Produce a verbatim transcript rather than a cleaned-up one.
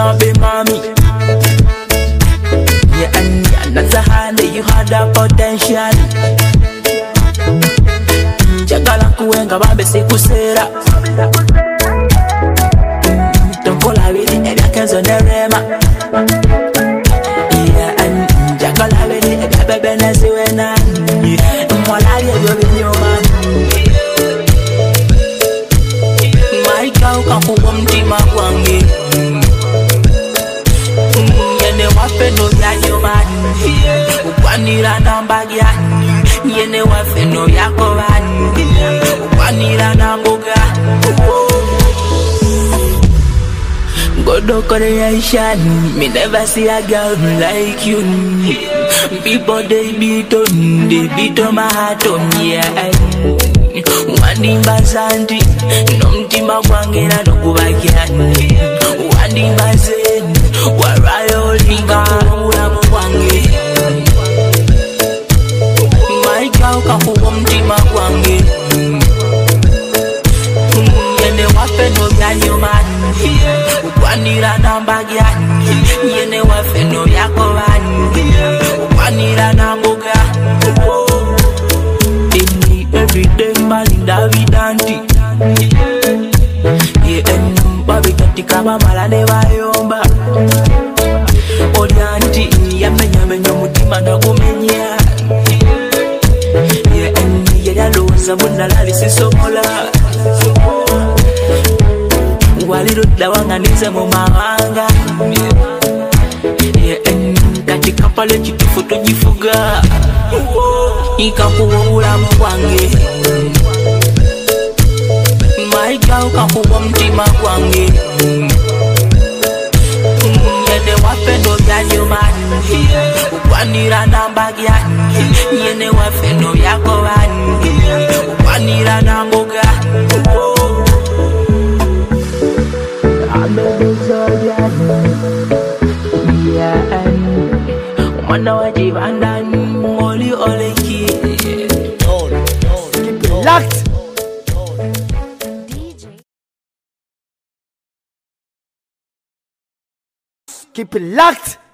be mommy. Yeah, and another hand you had the potential. Jagala kuwenga babe sikusera. Tonkola bili ebya kenzo nerema. Yeah, and jagala bili ebya bebe nesiwena. Mwalari ebyo binyoma. Maika ukakuwa mtima kwange. Yene wafe no ya nyomani. Ukwanira namba gyani. Yene wafe no ya kovani. Ukwanira namboga. Godo creation. Me never see a girl like you. People they beat on. They beat on my heart on. Yeah. Wandimba santi. Nomtima kwangena nokubakyani. Wandimba zeni. Warayo linga ula mwange. Maika ukakuwa mtima kwange. Yene wafe no ya nyomani. Ukwanira namba gyani. Yene wafe no yako vani. Ukwanira namboga. Any everyday malinda vidanti. Yeah, and babi katika mama neva yomba. Odianti yamenya menya mutima na kumenya. Yeah, and yaya loza muna lali sisomola. Waliru dawanganize mu mawanga. Yeah, and katika pale chitufu tujifuga. Ikakuwa ulamu kwange. Maika ukakuwa mtima kwange. Yene wafe no ya nyomani. Ukwanira namba gyani. Yene wafe no yako vani. Ukwanira namboga. Yeah, and mwana wajibanda moli oleki. Keep it locked. Keep it locked.